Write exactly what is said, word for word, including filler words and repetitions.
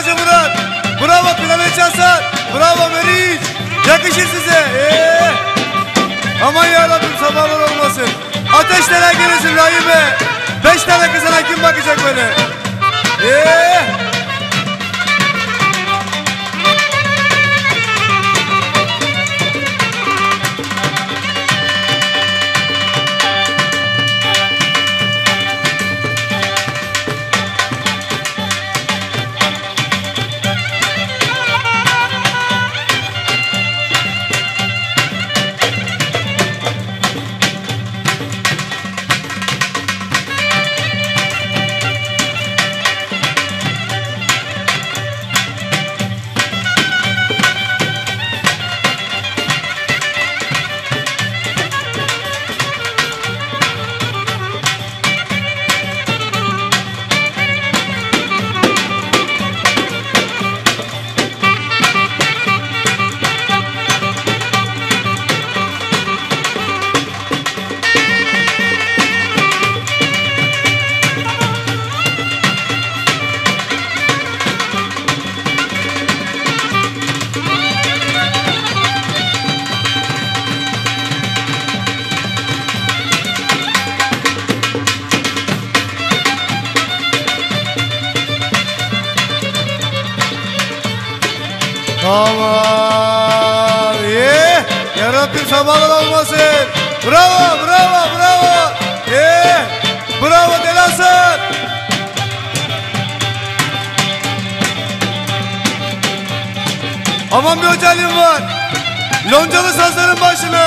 Hacı Murat. Bravo Planet Hasan. Bravo Meriç. Yakışır size. Ee. Aman yarabbim sabahlar olmasın. Ateşlere gelirsin Rahime. Beş tane kızına kim bakacak böyle? Eee aman ye. Yarabbim sabahlar olmasın. Bravo bravo bravo. Ye. Bravo Deli Hasan. Aman bir özelliğim var. Loncalı sazların başına.